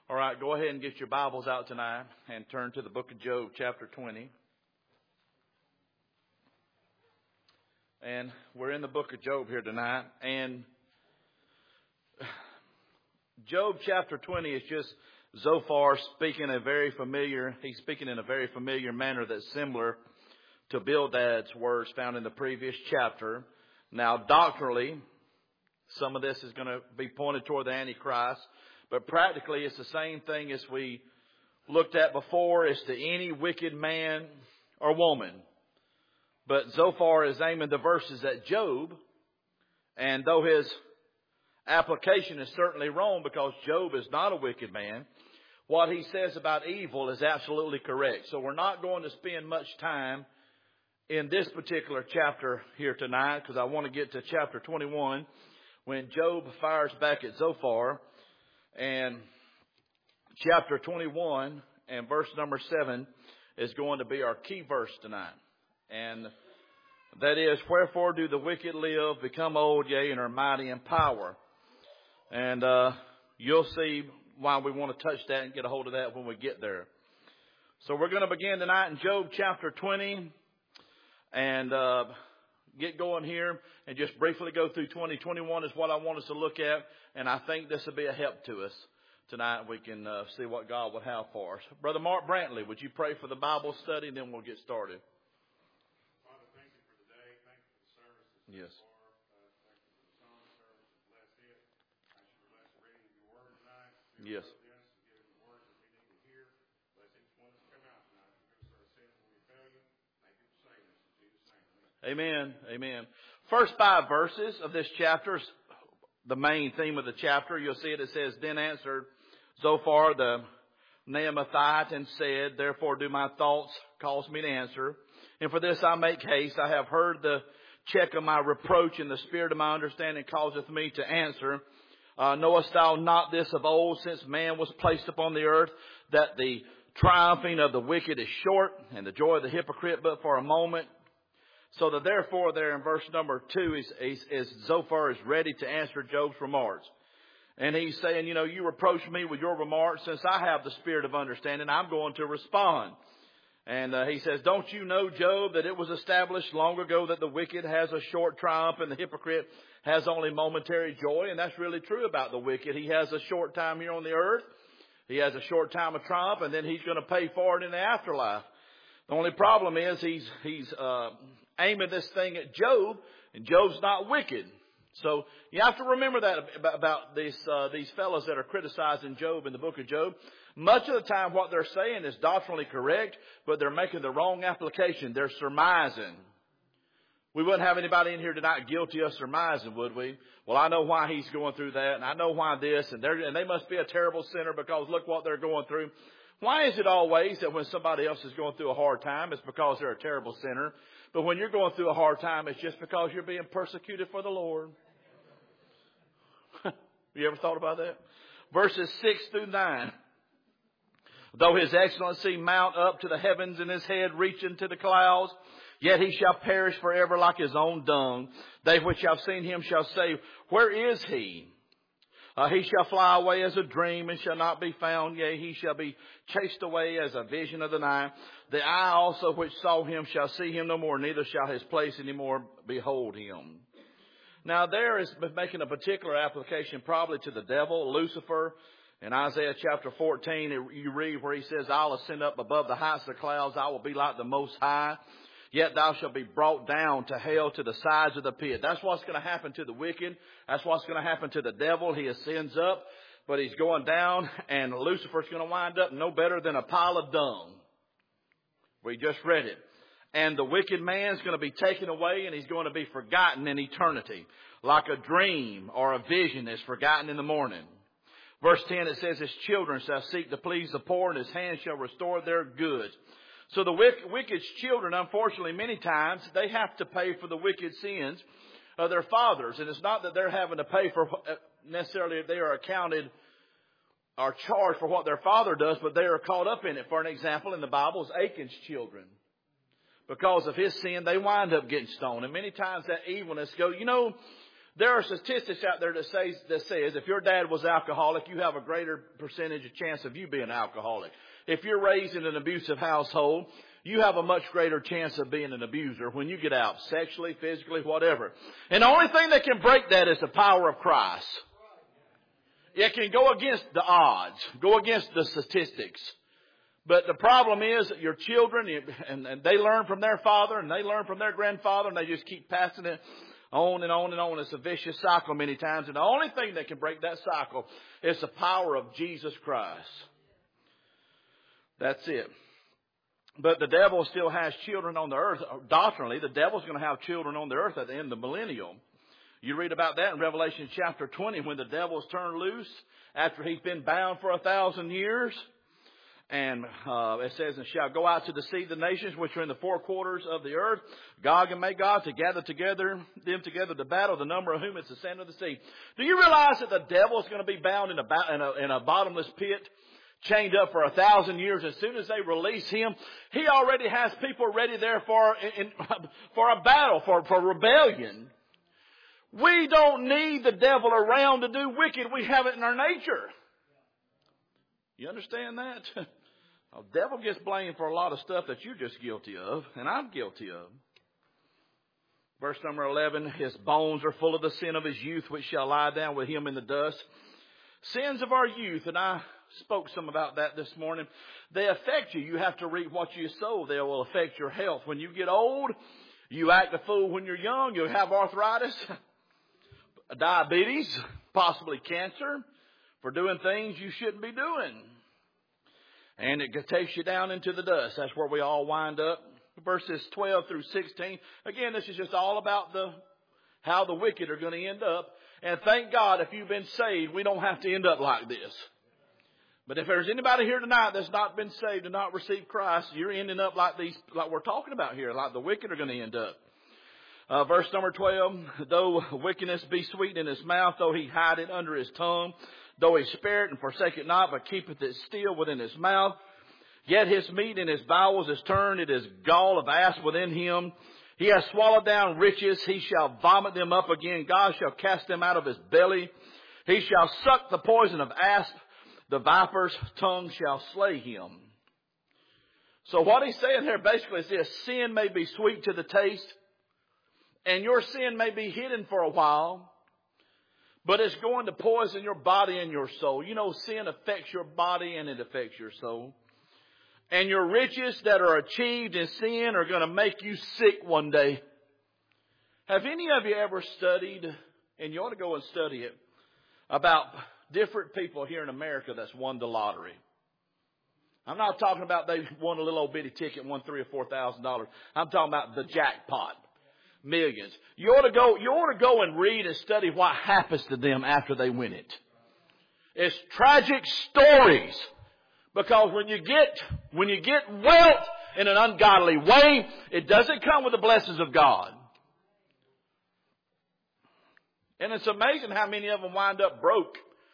All right, go ahead and get your Bibles out tonight and turn to the book of Job, chapter 20. And we're in the book of Job here tonight. And Job chapter 20 is just Zophar speaking he's speaking in a very familiar manner that's similar to Bildad's words found in the previous chapter. Now, doctrinally, some of this is going to be pointed toward the Antichrist. But practically, it's the same thing as we looked at before as to any wicked man or woman. But Zophar is aiming the verses at Job. And though his application is certainly wrong because Job is not a wicked man, what he says about evil is absolutely correct. So we're not going to spend much time in this particular chapter here tonight because I want to get to chapter 21 when Job fires back at Zophar. And chapter 21 and verse number 7 is going to be our key verse tonight. And that is, wherefore do the wicked live, become old, yea, and are mighty in power. And you'll see why we want to touch that and get a hold of that when we get there. So we're going to begin tonight in Job chapter 20 and get going here and just briefly go through 2021 is what I want us to look at. And I think this will be a help to us tonight. We can see what God would have for us. Brother Mark Brantley, would you pray for the Bible study and then we'll get started. Father, thank you for the day. Thank you for the services. Yes. Thank you for the song service. Bless it. I should bless the reading of your word tonight. Yes. Give the word that we need to hear. Bless each one that's come out tonight. Forgive us our sins when we fail you. Thank you for saving us. In Jesus' name. Amen. Amen. First 5 verses of this chapter, the main theme of the chapter, you'll see it says, Then answered Zophar the Naamathite and said, Therefore do my thoughts cause me to answer. And for this I make haste. I have heard the check of my reproach, and the spirit of my understanding causeth me to answer. Knowest thou not this of old, since man was placed upon the earth, that the triumphing of the wicked is short, and the joy of the hypocrite but for a moment? So that therefore there in verse number 2 is Zophar is ready to answer Job's remarks. And he's saying, you reproach me with your remarks. Since I have the spirit of understanding, I'm going to respond. And he says, don't you know, Job, that it was established long ago that the wicked has a short triumph and the hypocrite has only momentary joy? And that's really true about the wicked. He has a short time here on the earth. He has a short time of triumph, and then he's going to pay for it in the afterlife. The only problem is he's aiming this thing at Job, and Job's not wicked. So you have to remember that about these fellows that are criticizing Job in the book of Job. Much of the time what they're saying is doctrinally correct, but they're making the wrong application. They're surmising. We wouldn't have anybody in here tonight guilty of surmising, would we? Well, I know why he's going through that, and I know why this, and they must be a terrible sinner because look what they're going through. Why is it always that when somebody else is going through a hard time, it's because they're a terrible sinner? But when you're going through a hard time, it's just because you're being persecuted for the Lord. You ever thought about that? Verses 6 through 9. Though his excellency mount up to the heavens and his head reach into the clouds, yet he shall perish forever like his own dung. They which have seen him shall say, Where is he? He shall fly away as a dream and shall not be found. Yea, he shall be chased away as a vision of the night. The eye also which saw him shall see him no more, neither shall his place any more behold him. Now there is making a particular application probably to the devil, Lucifer. In Isaiah chapter 14, you read where he says, I'll ascend up above the heights of the clouds. I will be like the Most High. Yet thou shalt be brought down to hell, to the sides of the pit. That's what's going to happen to the wicked. That's what's going to happen to the devil. He ascends up, but he's going down, and Lucifer's going to wind up no better than a pile of dung. We just read it. And the wicked man's going to be taken away, and he's going to be forgotten in eternity, like a dream or a vision is forgotten in the morning. Verse 10, it says, His children shall seek to please the poor, and his hands shall restore their goods. So the wicked's children, unfortunately, many times, they have to pay for the wicked sins of their fathers. And it's not that they're having to pay for necessarily if they are accounted or charged for what their father does, but they are caught up in it. For an example, in the Bible is Achan's children. Because of his sin, they wind up getting stoned. And many times that evilness goes, There are statistics out there that says if your dad was alcoholic, you have a greater percentage of chance of you being an alcoholic. If you're raised in an abusive household, you have a much greater chance of being an abuser when you get out, sexually, physically, whatever. And the only thing that can break that is the power of Christ. It can go against the odds, go against the statistics. But the problem is that your children, and they learn from their father, and they learn from their grandfather, and they just keep passing it on and on and on. It's a vicious cycle many times. And the only thing that can break that cycle is the power of Jesus Christ. That's it. But the devil still has children on the earth. Doctrinally, the devil's going to have children on the earth at the end of the millennium. You read about that in Revelation chapter 20 when the devil's turned loose after he's been bound for 1,000 years. And it says, and shall go out to deceive the nations which are in the four quarters of the earth, Gog and Magog, to gather them together to battle, the number of whom is the sand of the sea. Do you realize that the devil is going to be bound in a bottomless pit, chained up for 1,000 years? As soon as they release him, he already has people ready there for a battle, for rebellion. We don't need the devil around to do wicked. We have it in our nature. You understand that? The devil gets blamed for a lot of stuff that you're just guilty of, and I'm guilty of. Verse number 11, his bones are full of the sin of his youth, which shall lie down with him in the dust. Sins of our youth, and I spoke some about that this morning. They affect you. You have to reap what you sow. They will affect your health. When you get old, you act a fool when you're young. You'll have arthritis, diabetes, possibly cancer, for doing things you shouldn't be doing. And it takes you down into the dust. That's where we all wind up. Verses 12 through 16. Again, this is just all about how the wicked are going to end up. And thank God if you've been saved, we don't have to end up like this. But if there's anybody here tonight that's not been saved and not received Christ, you're ending up like we're talking about here, like the wicked are going to end up. Verse number 12, though wickedness be sweet in his mouth, though he hide it under his tongue, though he spare it and forsake it not, but keepeth it still within his mouth, yet his meat in his bowels is turned, it is gall of asp within him. He has swallowed down riches, he shall vomit them up again. God shall cast them out of his belly. He shall suck the poison of asp, the viper's tongue shall slay him. So what he's saying here basically is this: sin may be sweet to the taste, and your sin may be hidden for a while, but it's going to poison your body and your soul. You know, sin affects your body and it affects your soul. And your riches that are achieved in sin are going to make you sick one day. Have any of you ever studied, and you ought to go and study it, about different people here in America that's won the lottery? I'm not talking about they won a little old bitty ticket and won $3,000 or $4,000. I'm talking about the jackpot. Millions. You ought to go and read and study what happens to them after they win it. It's tragic stories. Because when you get wealth in an ungodly way, it doesn't come with the blessings of God. And it's amazing how many of them wind up broke.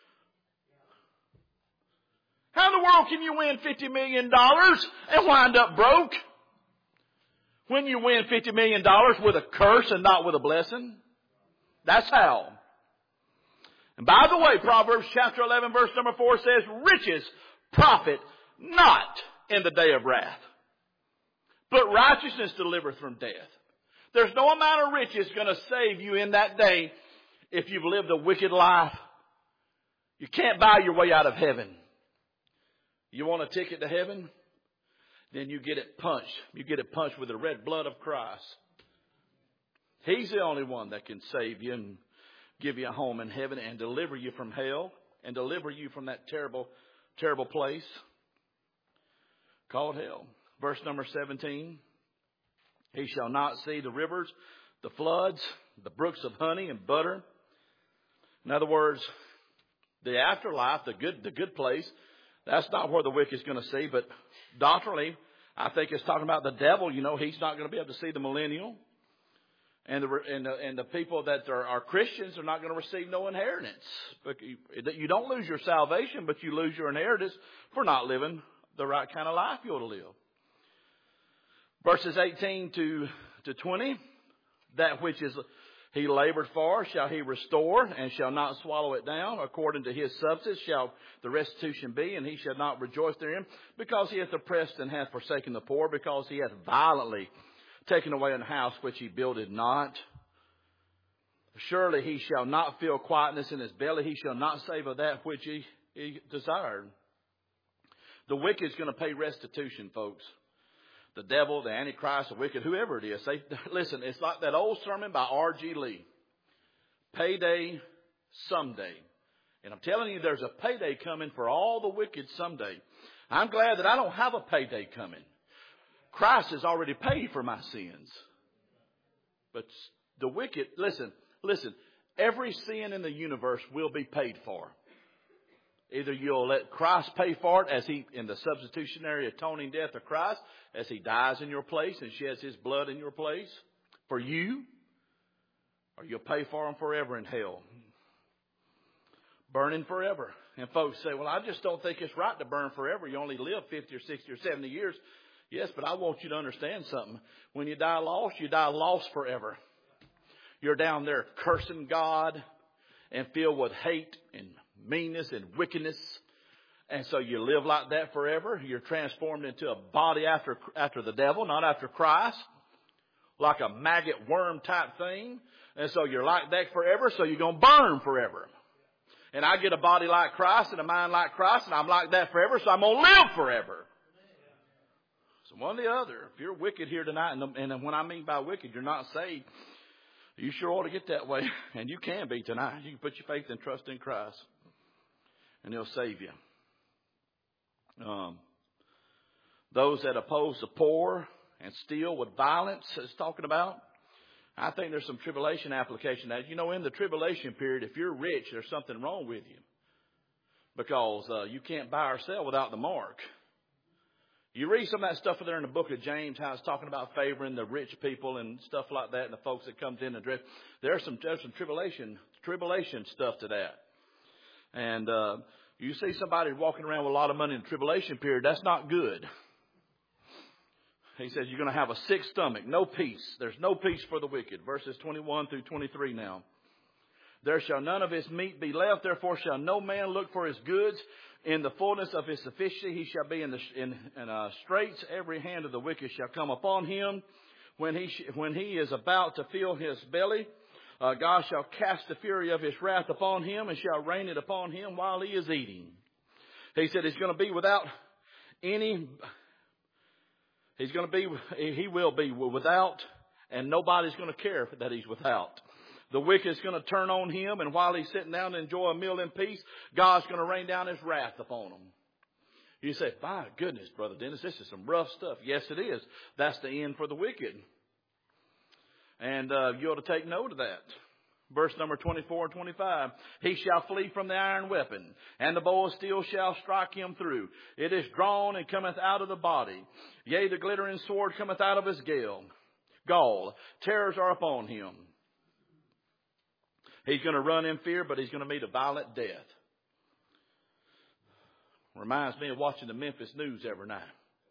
How in the world can you win $50 million and wind up broke? When you win $50 million with a curse and not with a blessing. That's how. And by the way, Proverbs chapter 11 verse number 4 says, riches profit not in the day of wrath, but righteousness delivereth from death. There's no amount of riches going to save you in that day if you've lived a wicked life. You can't buy your way out of heaven. You want a ticket to heaven? Then you get it punched. You get it punched with the red blood of Christ. He's the only one that can save you and give you a home in heaven and deliver you from hell and deliver you from that terrible, terrible place called hell. Verse number 17. He shall not see the rivers, the floods, the brooks of honey and butter. In other words, the afterlife, the good place, that's not where the wicked is going to see. But doctrinally, I think it's talking about the devil. You know, he's not going to be able to see the millennial. And the people that are Christians are not going to receive no inheritance. But you don't lose your salvation, but you lose your inheritance for not living the right kind of life you ought to live. Verses 18 to 20, that which is he labored for shall he restore, and shall not swallow it down. According to his substance shall the restitution be, and he shall not rejoice therein, because he hath oppressed and hath forsaken the poor, because he hath violently taken away an house which he builded not. Surely he shall not feel quietness in his belly. He shall not save of that which he desired. The wicked is going to pay restitution, folks. The devil, the Antichrist, the wicked, whoever it is. Listen, it's like that old sermon by R.G. Lee. Payday someday. And I'm telling you, there's a payday coming for all the wicked someday. I'm glad that I don't have a payday coming. Christ has already paid for my sins. But the wicked, listen, every sin in the universe will be paid for. Either you'll let Christ pay for it as he, in the substitutionary atoning death of Christ, as he dies in your place and sheds his blood in your place for you, or you'll pay for him forever in hell. Burning forever. And folks say, well, I just don't think it's right to burn forever. You only live 50 or 60 or 70 years. Yes, but I want you to understand something. When you die lost forever. You're down there cursing God and filled with hate and meanness and wickedness. And so you live like that forever. You're transformed into a body after the devil, not after Christ. Like a maggot worm type thing. And so you're like that forever, so you're going to burn forever. And I get a body like Christ and a mind like Christ, and I'm like that forever, so I'm going to live forever. So one or the other. If you're wicked here tonight, and when I mean by wicked, you're not saved, you sure ought to get that way. And you can be tonight. You can put your faith and trust in Christ, and he'll save you. Those that oppose the poor and steal with violence is talking about. I think there's some tribulation application. That, you know, in the tribulation period, if you're rich, there's something wrong with you. Because you can't buy or sell without the mark. You read some of that stuff there in the book of James, how it's talking about favoring the rich people and stuff like that, and the folks that comes in and drift. There's some tribulation stuff to that. And you see somebody walking around with a lot of money in the tribulation period, that's not good. He says you're going to have a sick stomach, no peace. There's no peace for the wicked. Verses 21 through 23 now. There shall none of his meat be left, therefore shall no man look for his goods. In the fullness of his sufficiency he shall be in straits. Every hand of the wicked shall come upon him. When he is about to fill his belly, God shall cast the fury of his wrath upon him and shall rain it upon him while he is eating. He said he's going to be without any... He will be without, and nobody's going to care that he's without. The wicked is going to turn on him, and while he's sitting down to enjoy a meal in peace, God's going to rain down his wrath upon him. You say, my goodness, Brother Dennis, this is some rough stuff. Yes, it is. That's the end for the wicked. And you ought to take note of that. Verse number 24 and 25. He shall flee from the iron weapon, and the bow of steel shall strike him through. It is drawn and cometh out of the body. Yea, the glittering sword cometh out of his gall. Terrors are upon him. He's going to run in fear, but he's going to meet a violent death. Reminds me of watching the Memphis News every night.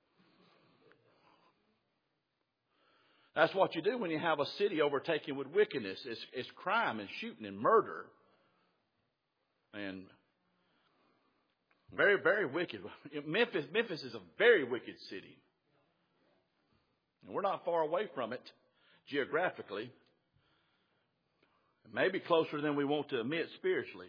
That's what you do when you have a city overtaken with wickedness. It's crime and shooting and murder. And very, very wicked. Memphis is a very wicked city. And we're not far away from it geographically. Maybe closer than we want to admit spiritually.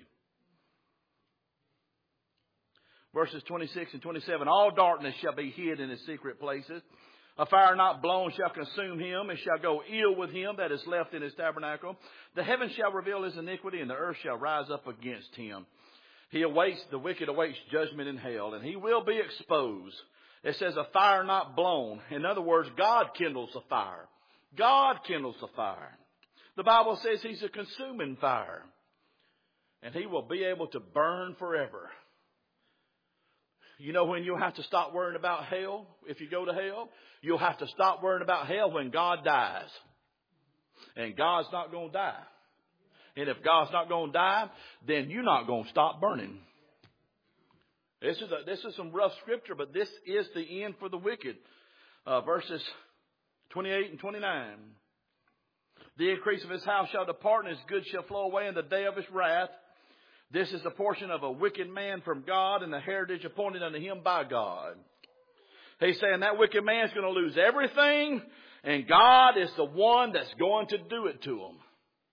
Verses 26 and 27. All darkness shall be hid in his secret places. A fire not blown shall consume him, and shall go ill with him that is left in his tabernacle. The heavens shall reveal his iniquity, and the earth shall rise up against him. The wicked awaits judgment in hell, and he will be exposed. It says a fire not blown. In other words, God kindles a fire. God kindles a fire. The Bible says he's a consuming fire. And he will be able to burn forever. You know when you'll have to stop worrying about hell? If you go to hell, you'll have to stop worrying about hell when God dies. And God's not going to die. And if God's not going to die, then you're not going to stop burning. This is some rough scripture, but this is the end for the wicked. Verses 28 and 29. The increase of his house shall depart, and his goods shall flow away in the day of his wrath. This is the portion of a wicked man from God, and the heritage appointed unto him by God. He's saying that wicked man's going to lose everything, and God is the one that's going to do it to him.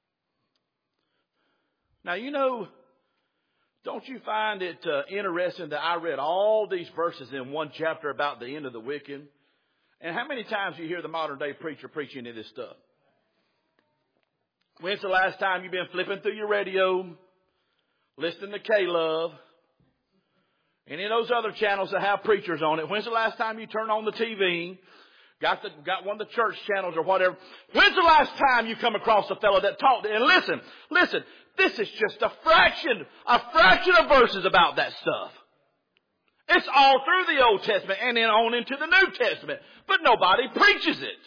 Now, you know, don't you find it interesting that I read all these verses in one chapter about the end of the wicked? And how many times do you hear the modern day preacher preach any of this stuff? When's the last time you've been flipping through your radio, listening to K-Love, any of those other channels that have preachers on it? When's the last time you turned on the TV, got one of the church channels or whatever? When's the last time you come across a fellow that talked? And listen, this is just a fraction of verses about that stuff. It's all through the Old Testament and then on into the New Testament, but nobody preaches it.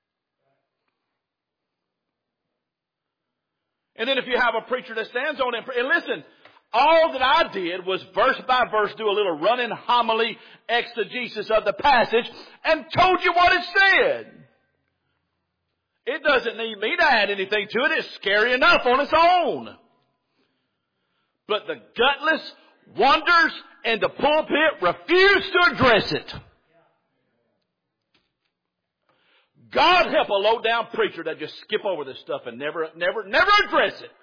And then if you have a preacher that stands on it, and listen, all that I did was verse by verse do a little running homily exegesis of the passage and told you what it said. It doesn't need me to add anything to it. It's scary enough on its own. But the gutless wonders and the pulpit refuse to address it. God help a low-down preacher that just skip over this stuff and never address it.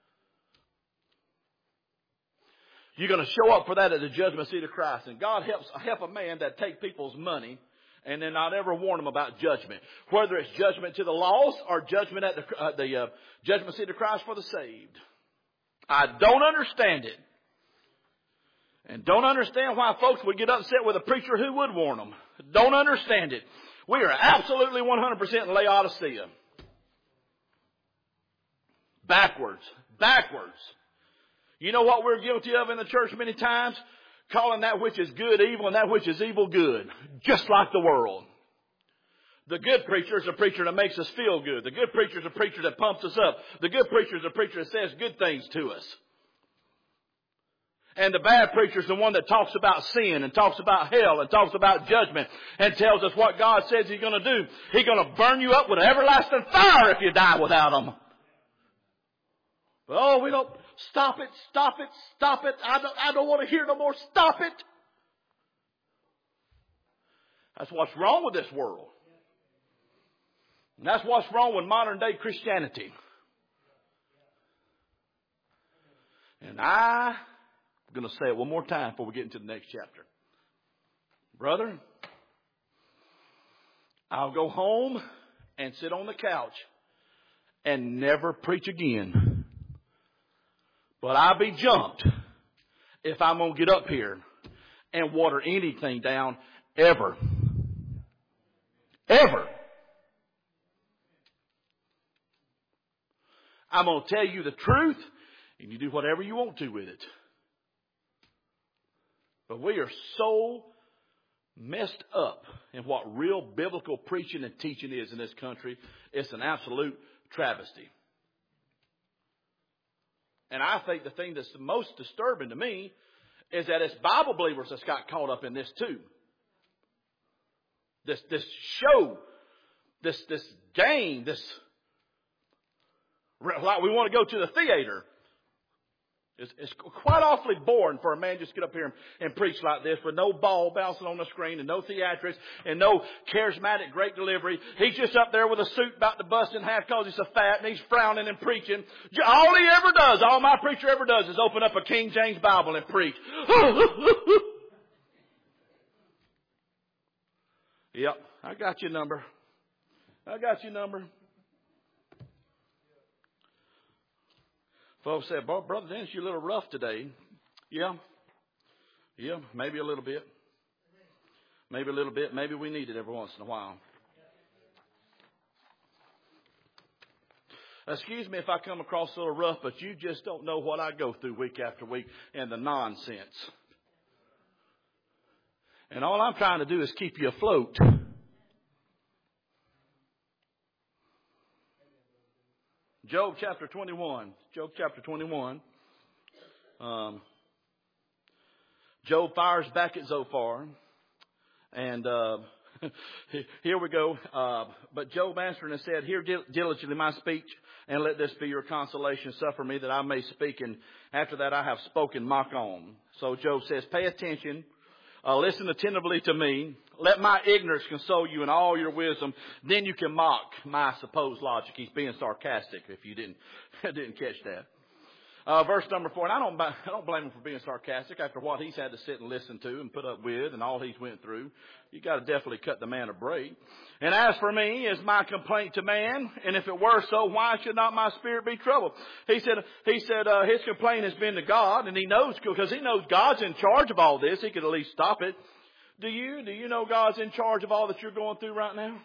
You're going to show up for that at the judgment seat of Christ. And God help a man that take people's money and then not ever warn them about judgment. Whether it's judgment to the lost or judgment at the judgment seat of Christ for the saved. I don't understand it. And don't understand why folks would get upset with a preacher who would warn them. Don't understand it. We are absolutely 100% in Laodicea. Backwards. You know what we're guilty of in the church many times? Calling that which is good evil and that which is evil good. Just like the world. The good preacher is a preacher that makes us feel good. The good preacher is a preacher that pumps us up. The good preacher is a preacher that says good things to us. And the bad preacher is the one that talks about sin and talks about hell and talks about judgment and tells us what God says He's going to do. He's going to burn you up with everlasting fire if you die without Him. Oh, we don't. Stop it. I don't want to hear no more. Stop it. That's what's wrong with this world. And that's what's wrong with modern day Christianity. And I'm going to say it one more time before we get into the next chapter. Brother, I'll go home and sit on the couch and never preach again. But I'll be jumped if I'm going to get up here and water anything down ever. Ever. I'm going to tell you the truth and you do whatever you want to with it. But we are so messed up in what real biblical preaching and teaching is in this country. It's an absolute travesty. And I think the thing that's the most disturbing to me is that it's Bible believers that's got caught up in this too. This show, this game, like we want to go to the theater. It's quite awfully boring for a man just to get up here and preach like this with no ball bouncing on the screen and no theatrics and no charismatic great delivery. He's just up there with a suit about to bust in half because he's so fat and he's frowning and preaching. All he ever does, all my preacher ever does is open up a King James Bible and preach. Yep, I got your number. Folks said, Brother Dennis, you're a little rough today. Yeah, maybe a little bit. Maybe we need it every once in a while. Excuse me if I come across a little rough, but you just don't know what I go through week after week and the nonsense. And all I'm trying to do is keep you afloat. Job chapter 21. Job fires back at Zophar. And Here we go. But Job answered and said, hear diligently my speech, and let this be your consolation. Suffer me that I may speak, and after that I have spoken, mock on. So Job says, pay attention. Listen attentively to me. Let my ignorance console you in all your wisdom. Then you can mock my supposed logic. He's being sarcastic if you didn't catch that. Verse number 4, and I don't blame him for being sarcastic after what he's had to sit and listen to and put up with and all he's went through. You got to definitely cut the man a break. And as for me, is my complaint to man? And if it were so, why should not my spirit be troubled? He said his complaint has been to God, and he knows, because he knows God's in charge of all this. He could at least stop it. Do you know God's in charge of all that you're going through right now?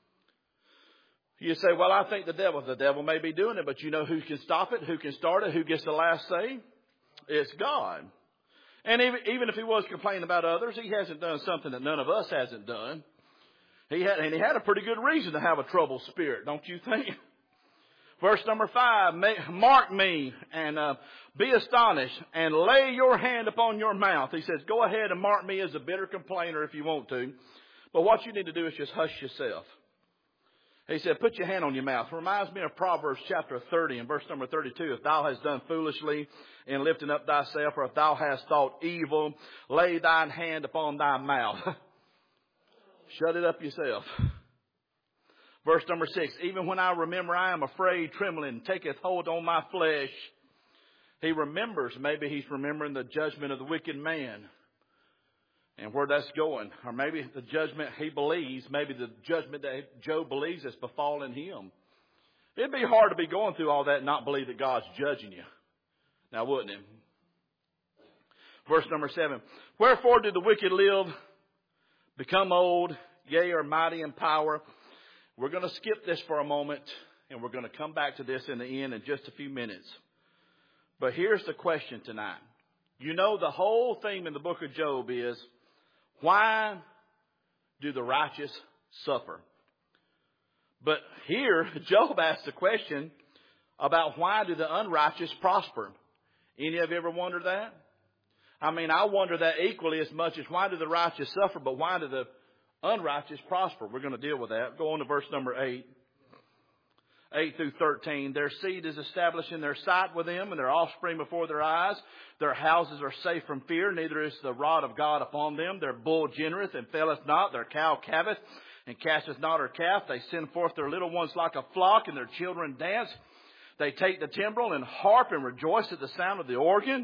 You say, well, I think the devil may be doing it, but you know who can stop it, who can start it, who gets the last say? It's God. And even if he was complaining about others, he hasn't done something that none of us hasn't done. He had a pretty good reason to have a troubled spirit, don't you think? Verse number 5, mark me and be astonished and lay your hand upon your mouth. He says, go ahead and mark me as a bitter complainer if you want to. But what you need to do is just hush yourself. He said, put your hand on your mouth. It reminds me of Proverbs chapter 30 and verse number 32. If thou hast done foolishly in lifting up thyself, or if thou hast thought evil, lay thine hand upon thy mouth. Shut it up yourself. Verse number 6, even when I remember I am afraid, trembling, taketh hold on my flesh. He remembers, maybe he's remembering the judgment of the wicked man. And where that's going. Or maybe the judgment he believes, maybe the judgment that Job believes has befallen him. It'd be hard to be going through all that and not believe that God's judging you. Now, wouldn't it? Verse number 7. Wherefore did the wicked live, become old, yea, are mighty in power? We're going to skip this for a moment, and we're going to come back to this in the end in just a few minutes. But here's the question tonight. You know, the whole theme in the book of Job is, why do the righteous suffer? But here, Job asks the question about why do the unrighteous prosper? Any of you ever wondered that? I mean, I wonder that equally as much as why do the righteous suffer, but why do the unrighteous prosper? We're going to deal with that. Go on to verse number 8. 8 through 13. Their seed is established in their sight with them, and their offspring before their eyes. Their houses are safe from fear, neither is the rod of God upon them. Their bull genereth and faileth not. Their cow calveth and casteth not her calf. They send forth their little ones like a flock, and their children dance. They take the timbrel and harp and rejoice at the sound of the organ.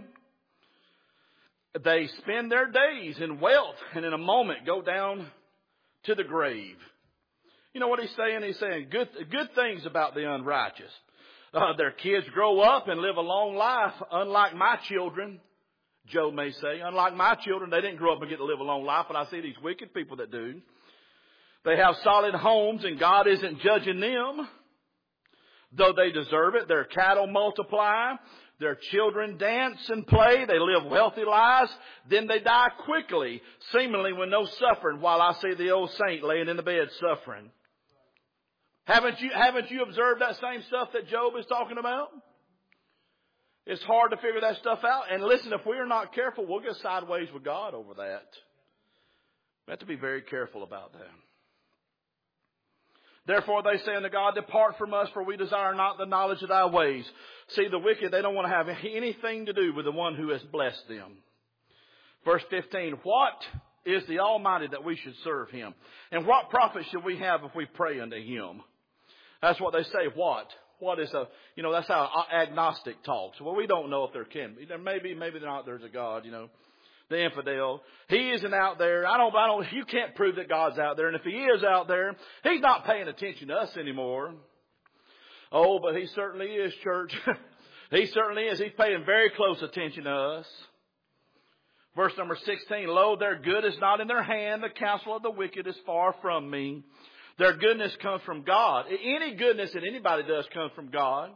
They spend their days in wealth, and in a moment go down to the grave. You know what he's saying? He's saying good things about the unrighteous. Their kids grow up and live a long life, unlike my children, Job may say. Unlike my children, they didn't grow up and get to live a long life, but I see these wicked people that do. They have solid homes, and God isn't judging them, though they deserve it. Their cattle multiply. Their children dance and play. They live wealthy lives. Then they die quickly, seemingly with no suffering, while I see the old saint laying in the bed suffering. Haven't you observed that same stuff that Job is talking about? It's hard to figure that stuff out. And listen, if we're not careful, we'll get sideways with God over that. We have to be very careful about that. Therefore they say unto God, depart from us, for we desire not the knowledge of thy ways. See, the wicked, they don't want to have anything to do with the one who has blessed them. Verse 15, what is the Almighty that we should serve him? And what profit should we have if we pray unto him? That's what they say, what? What is that's how agnostic talks. Well, we don't know if there can be. There may be, maybe not, there's a God, the infidel. He isn't out there. You can't prove that God's out there. And if he is out there, he's not paying attention to us anymore. Oh, but he certainly is, church. He certainly is. He's paying very close attention to us. Verse number 16, lo, their good is not in their hand. The counsel of the wicked is far from me. Their goodness comes from God. Any goodness that anybody does comes from God.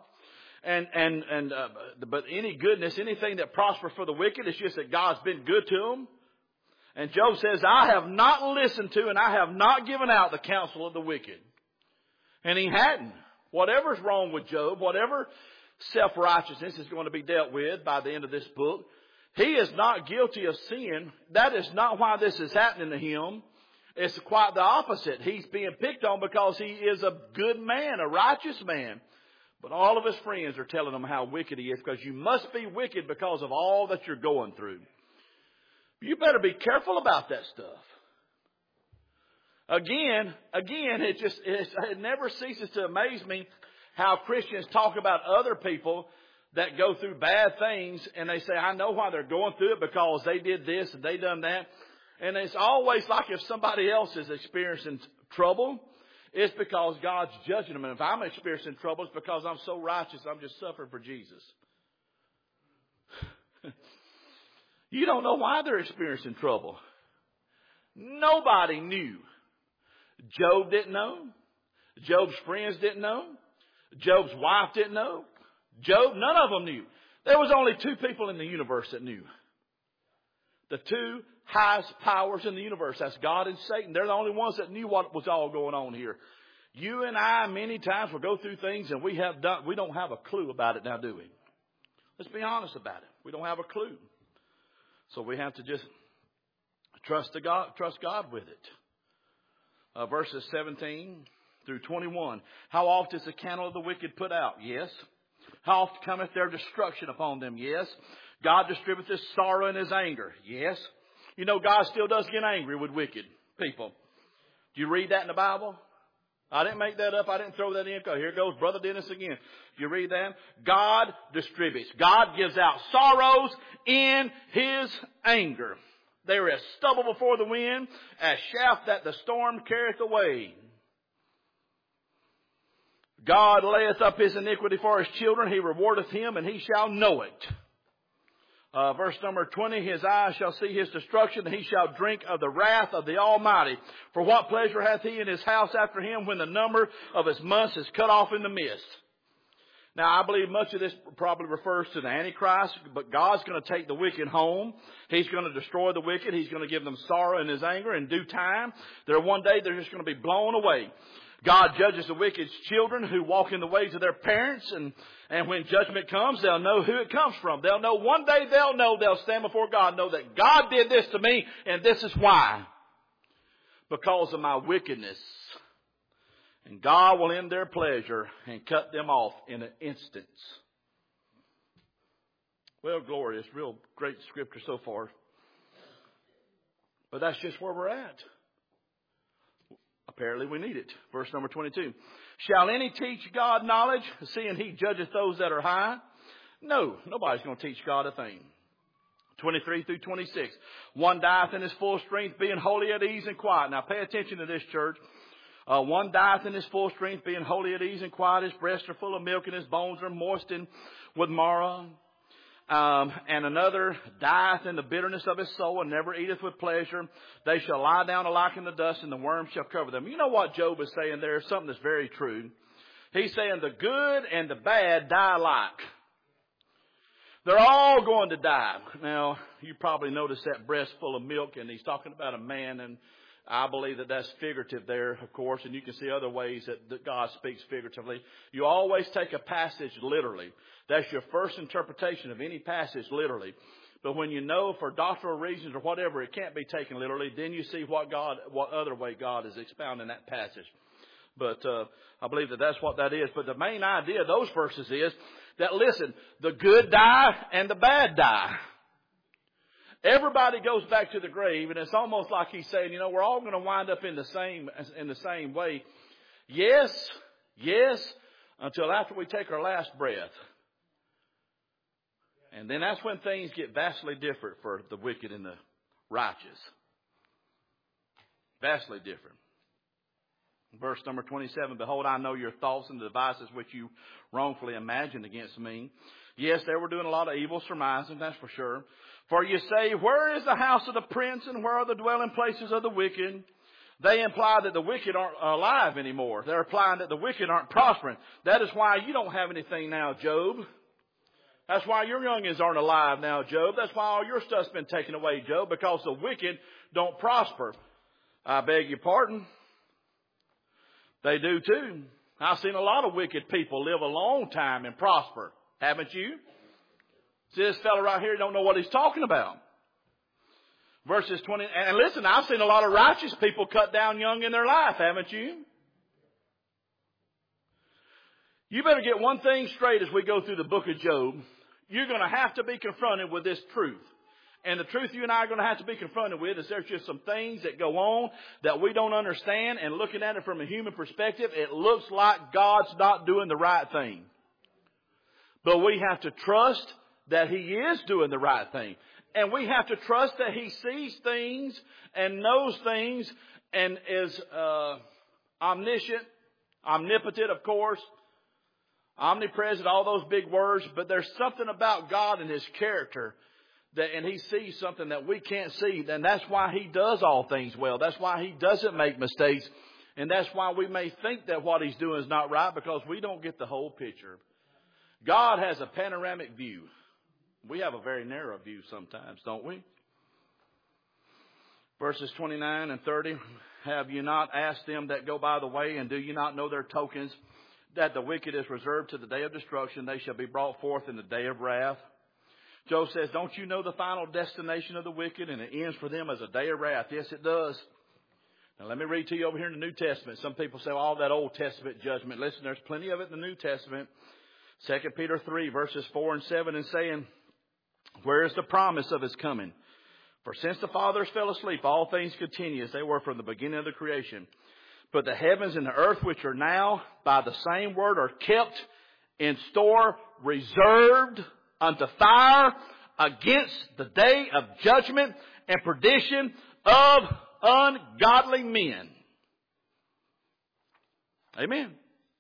But any goodness, anything that prospers for the wicked, is just that God's been good to them. And Job says, I have not listened to and I have not given out the counsel of the wicked. And he hadn't. Whatever's wrong with Job, whatever self-righteousness is going to be dealt with by the end of this book, he is not guilty of sin. That is not why this is happening to him. It's quite the opposite. He's being picked on because he is a good man, a righteous man. But all of his friends are telling him how wicked he is, because you must be wicked because of all that you're going through. You better be careful about that stuff. Again, it never ceases to amaze me how Christians talk about other people that go through bad things, and they say, I know why they're going through it, because they did this and they done that. And it's always like if somebody else is experiencing trouble, it's because God's judging them. And if I'm experiencing trouble, it's because I'm so righteous, I'm just suffering for Jesus. You don't know why they're experiencing trouble. Nobody knew. Job didn't know. Job's friends didn't know. Job's wife didn't know. Job, none of them knew. There was only two people in the universe that knew. The two highest powers in the universe. That's God and Satan. They're the only ones that knew what was all going on here. You and I, many times, will go through things and we don't have a clue about it now, do we? Let's be honest about it. We don't have a clue. So we have to just trust God with it. Verses 17 through 21. How oft is the candle of the wicked put out? Yes. How oft cometh their destruction upon them? Yes. God distributeth his sorrow and his anger. Yes. You know, God still does get angry with wicked people. Do you read that in the Bible? I didn't make that up. I didn't throw that in. Here goes Brother Dennis again. Do you read that? God distributes. God gives out sorrows in his anger. They are as stubble before the wind, as chaff that the storm carrieth away. God layeth up his iniquity for his children. He rewardeth him, and he shall know it. Verse number 20, his eyes shall see his destruction, and he shall drink of the wrath of the Almighty. For what pleasure hath he in his house after him, when the number of his months is cut off in the midst? Now, I believe much of this probably refers to the Antichrist, but God's going to take the wicked home. He's going to destroy the wicked. He's going to give them sorrow in his anger in due time. One day they're just going to be blown away. God judges the wicked's children who walk in the ways of their parents, and when judgment comes, they'll know who it comes from. They'll know one day, they'll stand before God, know that God did this to me, and this is why. Because of my wickedness. And God will end their pleasure and cut them off in an instant. Well, glorious, real great scripture so far. But that's just where we're at. Apparently we need it. Verse number 22. Shall any teach God knowledge, seeing he judgeth those that are high? No, nobody's going to teach God a thing. 23 through 26. One dieth in his full strength, being wholly at ease and quiet. Now pay attention to this, church. One dieth in his full strength, being wholly at ease and quiet. His breasts are full of milk, and his bones are moistened with marrow. And another dieth in the bitterness of his soul, and never eateth with pleasure. They shall lie down alike in the dust, and the worms shall cover them. You know what Job is saying there? Something that's very true. He's saying the good and the bad die alike. They're all going to die. Now, you probably noticed that breast full of milk, and he's talking about a man, and I believe that that's figurative there, of course, and you can see other ways that God speaks figuratively. You always take a passage literally. That's your first interpretation of any passage literally. But when you know for doctrinal reasons or whatever it can't be taken literally, then you see what other way God is expounding that passage. But I believe that that's what that is. But the main idea of those verses is that, listen, the good die and the bad die. Everybody goes back to the grave, and it's almost like he's saying, we're all going to wind up in the same way. Yes, until after we take our last breath. And then that's when things get vastly different for the wicked and the righteous. Vastly different. Verse number 27, behold, I know your thoughts and the devices which you wrongfully imagined against me. Yes, they were doing a lot of evil surmising, that's for sure. For you say, where is the house of the prince, and where are the dwelling places of the wicked? They imply that the wicked aren't alive anymore. They're implying that the wicked aren't prospering. That is why you don't have anything now, Job. That's why your youngins aren't alive now, Job. That's why all your stuff's been taken away, Job, because the wicked don't prosper. I beg your pardon. They do too. I've seen a lot of wicked people live a long time and prosper. Haven't you? See, this fellow right here don't know what he's talking about. Verses 20, and listen, I've seen a lot of righteous people cut down young in their life, haven't you? You better get one thing straight as we go through the book of Job. You're going to have to be confronted with this truth. And the truth you and I are going to have to be confronted with is there's just some things that go on that we don't understand. And looking at it from a human perspective, it looks like God's not doing the right thing. But we have to trust that He is doing the right thing. And we have to trust that He sees things and knows things and is omniscient, omnipotent, of course, omnipresent, all those big words. But there's something about God and His character and He sees something that we can't see. And that's why He does all things well. That's why He doesn't make mistakes. And that's why we may think that what He's doing is not right, because we don't get the whole picture. God has a panoramic view. We have a very narrow view sometimes, don't we? Verses 29 and 30. Have you not asked them that go by the way, and do you not know their tokens, that the wicked is reserved to the day of destruction? They shall be brought forth in the day of wrath. Job says, don't you know the final destination of the wicked? And it ends for them as a day of wrath. Yes, it does. Now, let me read to you over here in the New Testament. Some people say, all that Old Testament judgment. Listen, there's plenty of it in the New Testament. 2 Peter 3, verses 4 and 7, and saying, where is the promise of His coming? For since the fathers fell asleep, all things continue as they were from the beginning of the creation. But the heavens and the earth, which are now by the same word, are kept in store, reserved unto fire against the day of judgment and perdition of ungodly men. Amen.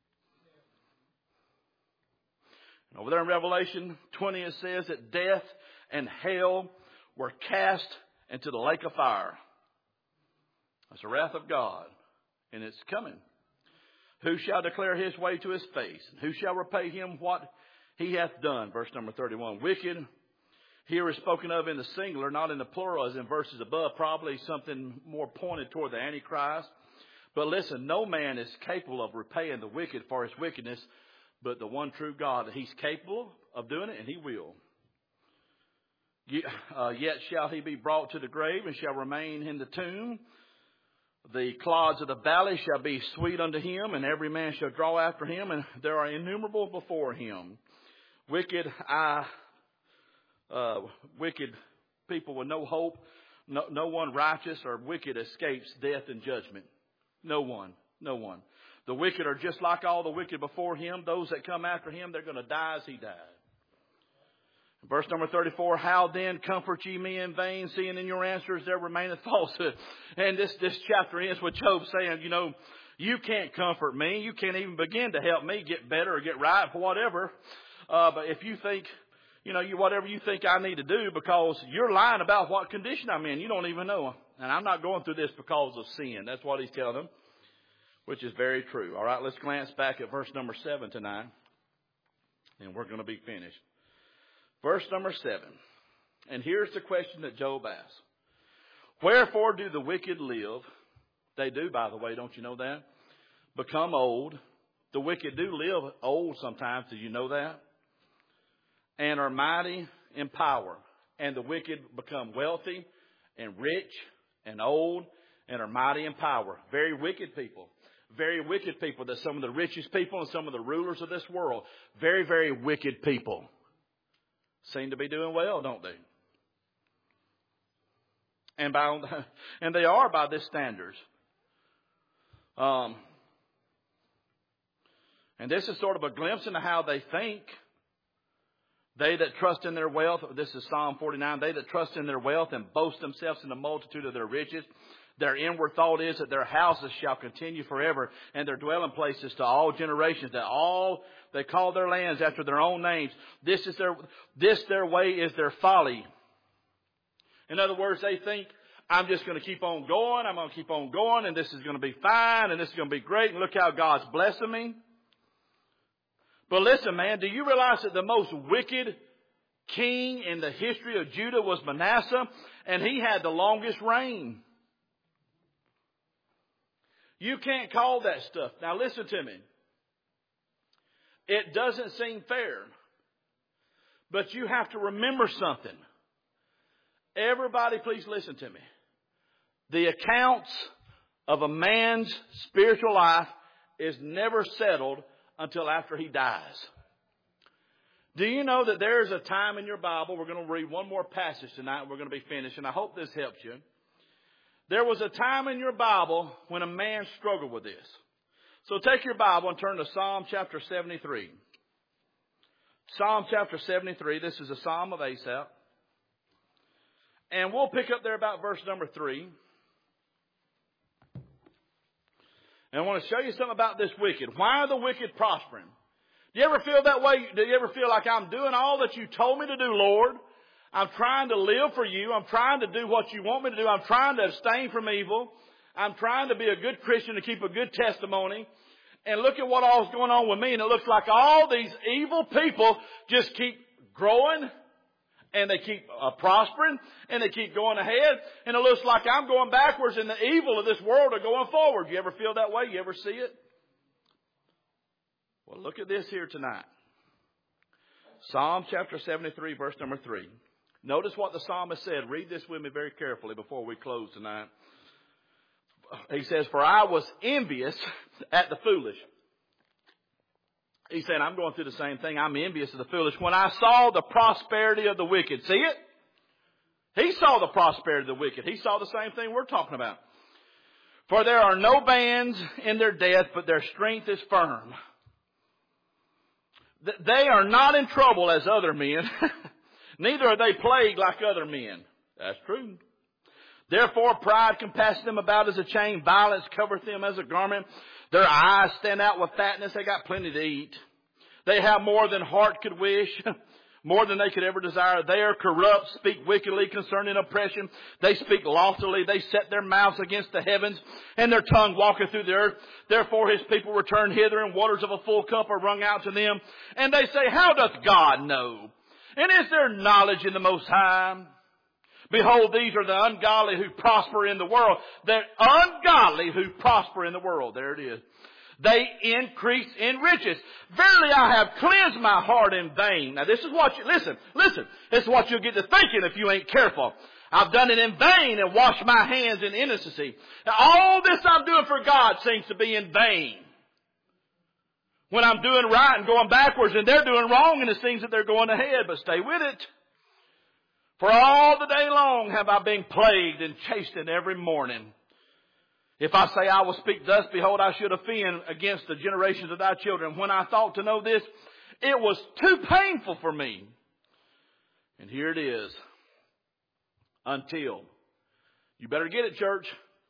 And over there in Revelation 20 it says that death and hell were cast into the lake of fire. That's the wrath of God, and it's coming. Who shall declare His way to His face? Who shall repay Him what He hath done? Verse number 31. Wicked here is spoken of in the singular, not in the plural as in verses above. Probably something more pointed toward the Antichrist. But listen, no man is capable of repaying the wicked for his wickedness, but the one true God. He's capable of doing it, and He will. Yet shall he be brought to the grave and shall remain in the tomb. The clods of the valley shall be sweet unto him, and every man shall draw after him, and there are innumerable before him. Wicked people with no hope. No one righteous or wicked escapes death and judgment. No one. No one. The wicked are just like all the wicked before him. Those that come after him, they're going to die as he died. Verse number 34, how then comfort ye me in vain, seeing in your answers there remaineth falsehood. And this chapter ends with Job saying, you can't comfort me. You can't even begin to help me get better or get right for whatever. But if you think, whatever you think I need to do, because you're lying about what condition I'm in, you don't even know. And I'm not going through this because of sin. That's what he's telling them, which is very true. All right, let's glance back at verse number 7 tonight, and we're going to be finished. Verse number 7. And here's the question that Job asks. Wherefore do the wicked live? They do, by the way, don't you know that? Become old. The wicked do live old sometimes. Do you know that? And are mighty in power. And the wicked become wealthy and rich and old and are mighty in power. Very wicked people. Very wicked people. That's some of the richest people and some of the rulers of this world. Very, very wicked people. Seem to be doing well, don't they? And they are by this standards. And this is sort of a glimpse into how they think. They that trust in their wealth, this is Psalm 49, they that trust in their wealth and boast themselves in the multitude of their riches. Their inward thought is that their houses shall continue forever, and their dwelling places to all generations. That all they call their lands after their own names. This their way is their folly. In other words, they think, I'm just going to keep on going. I'm going to keep on going, and this is going to be fine, and this is going to be great. And look how God's blessing me. But listen, man, do you realize that the most wicked king in the history of Judah was Manasseh, and he had the longest reign? You can't call that stuff. Now listen to me. It doesn't seem fair. But you have to remember something. Everybody, please listen to me. The accounts of a man's spiritual life is never settled until after he dies. Do you know that there is a time in your Bible, we're going to read one more passage tonight and we're going to be finished, and I hope this helps you. There was a time in your Bible when a man struggled with this. So take your Bible and turn to Psalm chapter 73. Psalm chapter 73, this is a psalm of Asaph. And we'll pick up there about verse number 3. And I want to show you something about this wicked. Why are the wicked prospering? Do you ever feel that way? Do you ever feel like I'm doing all that you told me to do, Lord? I'm trying to live for you. I'm trying to do what you want me to do. I'm trying to abstain from evil. I'm trying to be a good Christian, to keep a good testimony. And look at what all is going on with me. And it looks like all these evil people just keep growing. And they keep prospering. And they keep going ahead. And it looks like I'm going backwards and the evil of this world are going forward. You ever feel that way? You ever see it? Well, look at this here tonight. Psalm chapter 73, verse number 3. Notice what the psalmist said. Read this with me very carefully before we close tonight. He says, for I was envious at the foolish. He said, I'm going through the same thing. I'm envious of the foolish. When I saw the prosperity of the wicked. See it? He saw the prosperity of the wicked. He saw the same thing we're talking about. For there are no bands in their death, but their strength is firm. They are not in trouble as other men. Neither are they plagued like other men. That's true. Therefore pride compasseth them about as a chain. Violence covereth them as a garment. Their eyes stand out with fatness. They got plenty to eat. They have more than heart could wish. More than they could ever desire. They are corrupt, speak wickedly concerning oppression. They speak loftily. They set their mouths against the heavens, and their tongue walketh through the earth. Therefore his people return hither, and waters of a full cup are wrung out to them. And they say, how doth God know? And is there knowledge in the Most High? Behold, these are the ungodly who prosper in the world. The ungodly who prosper in the world. There it is. They increase in riches. Verily I have cleansed my heart in vain. Now this is what you, listen. This is what you'll get to thinking if you ain't careful. I've done it in vain and washed my hands in innocency. Now all this I'm doing for God seems to be in vain. When I'm doing right and going backwards and they're doing wrong and it seems that they're going ahead, but stay with it. For all the day long have I been plagued and chastened every morning. If I say I will speak thus, behold, I should offend against the generations of thy children. When I thought to know this, it was too painful for me. And here it is. Until. You better get it, church.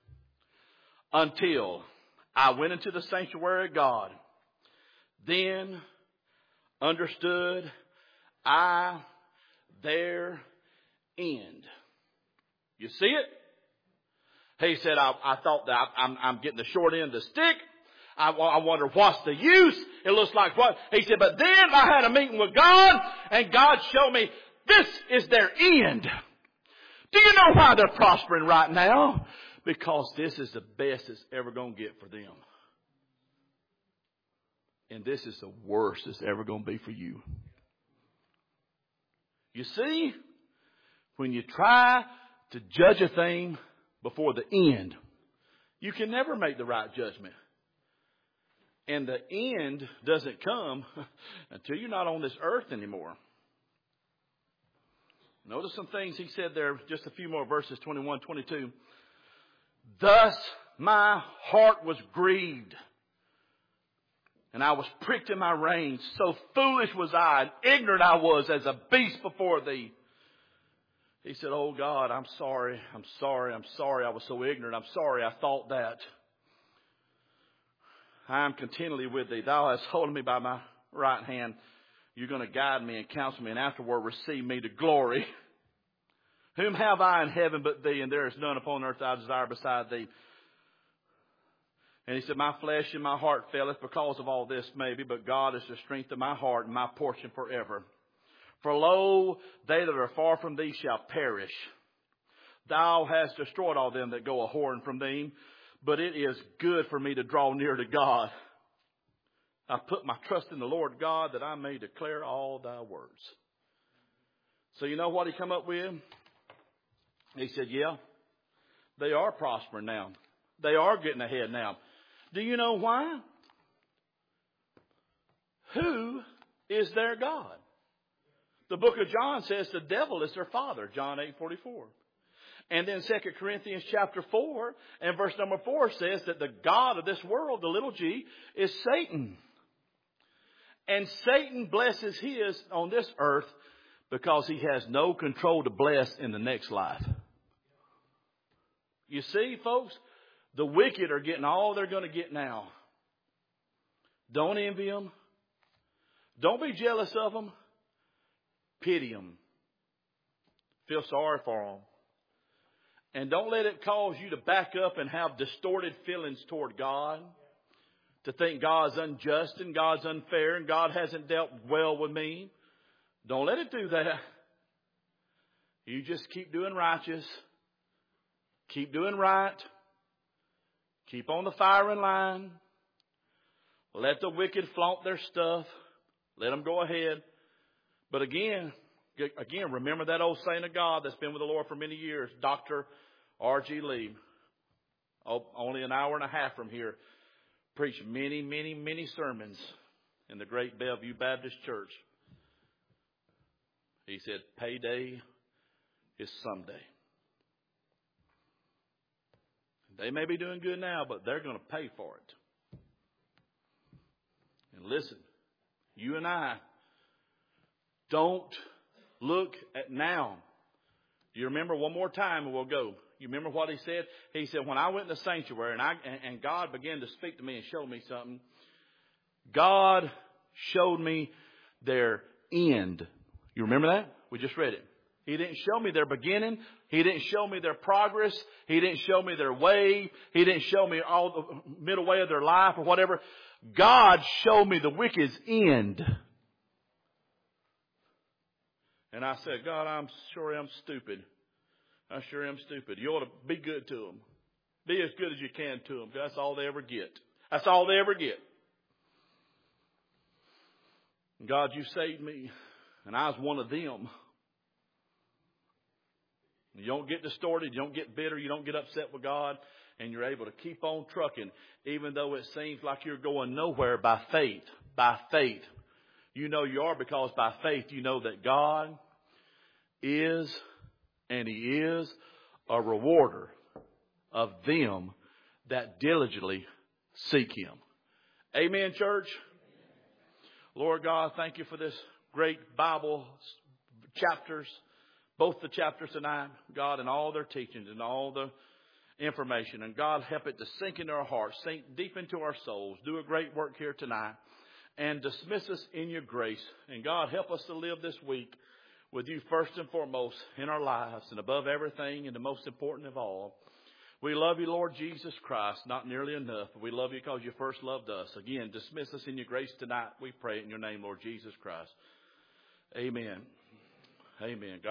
Until I went into the sanctuary of God. Then understood I their end. You see it? He said, I thought that I'm getting the short end of the stick. I wonder what's the use. It looks like what? He said, but then I had a meeting with God and God showed me this is their end. Do you know why they're prospering right now? Because this is the best it's ever going to get for them. And this is the worst it's ever going to be for you. You see, when you try to judge a thing before the end, you can never make the right judgment. And the end doesn't come until you're not on this earth anymore. Notice some things he said there, just a few more verses, 21, 22. Thus my heart was grieved, and I was pricked in my reins. So foolish was I, and ignorant I was as a beast before thee. He said, oh God, I'm sorry. I was so ignorant. I'm sorry I thought that. I am continually with thee. Thou hast holden me by my right hand. You're going to guide me and counsel me, and afterward receive me to glory. Whom have I in heaven but thee, and there is none upon earth I desire beside thee. And he said, my flesh and my heart faileth because of all this maybe, but God is the strength of my heart and my portion forever. For lo, they that are far from thee shall perish. Thou hast destroyed all them that go a-whoring from thee, but it is good for me to draw near to God. I put my trust in the Lord God that I may declare all thy words. So you know what he come up with? He said, yeah, they are prospering now. They are getting ahead now. Do you know why? Who is their God? The book of John says the devil is their father, John 8:44. And then 2 Corinthians chapter 4 and verse number 4 says that the God of this world, the little g, is Satan. And Satan blesses his on this earth because he has no control to bless in the next life. You see, folks, the wicked are getting all they're going to get now. Don't envy them. Don't be jealous of them. Pity them. Feel sorry for them. And don't let it cause you to back up and have distorted feelings toward God. To think God's unjust and God's unfair and God hasn't dealt well with me. Don't let it do that. You just keep doing righteous. Keep doing right. Keep on the firing line. Let the wicked flaunt their stuff. Let them go ahead. But again, remember that old saint of God that's been with the Lord for many years, Dr. R.G. Lee. Only an hour and a half from here. Preached many, many, many sermons in the great Bellevue Baptist Church. He said, payday is someday. They may be doing good now, but they're going to pay for it. And listen, you and I don't look at now. Do you remember one more time and we'll go? You remember what he said? He said, when I went in the sanctuary and God began to speak to me and show me something, God showed me their end. You remember that? We just read it. He didn't show me their beginning. He didn't show me their progress. He didn't show me their way. He didn't show me all the middle way of their life or whatever. God showed me the wicked's end. And I said, God, I'm sure I'm stupid. I sure am stupid. You ought to be good to them. Be as good as you can to them. Because that's all they ever get. That's all they ever get. And God, you saved me. And I was one of them. You don't get distorted. You don't get bitter. You don't get upset with God. And you're able to keep on trucking. Even though it seems like you're going nowhere by faith. By faith. You know you are because by faith you know that God is and He is a rewarder of them that diligently seek Him. Amen, church. Lord God, thank you for this great Bible chapters. Both the chapters tonight, God, and all their teachings and all the information. And God, help it to sink into our hearts, sink deep into our souls. Do a great work here tonight. And dismiss us in your grace. And God, help us to live this week with you first and foremost in our lives and above everything and the most important of all. We love you, Lord Jesus Christ, not nearly enough. But we love you because you first loved us. Again, dismiss us in your grace tonight. We pray in your name, Lord Jesus Christ. Amen. Amen. God